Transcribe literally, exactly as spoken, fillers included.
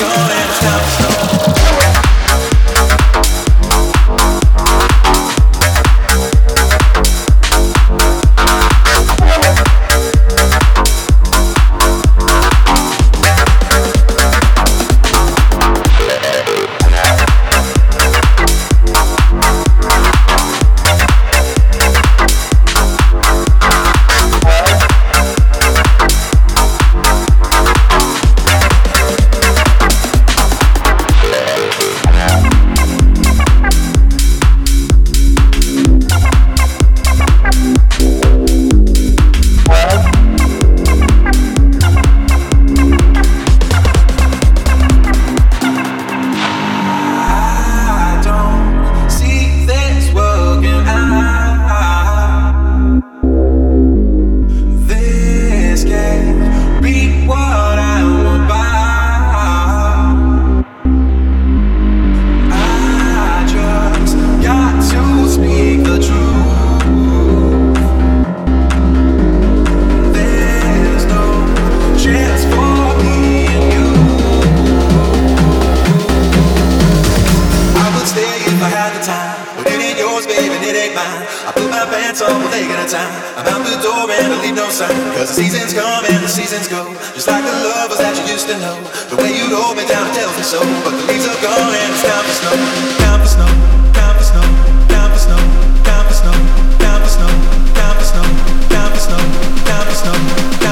gone and it's time for snow. I'm out the door and I leave no sign, cause the seasons come and the seasons go, just like the lovers that you used to know. The way you hold me down tells me so, but the leaves are gone and it's time for snow. Time for snow, time for snow, time for snow, time for snow, time for snow, time for snow, time for snow, time for snow.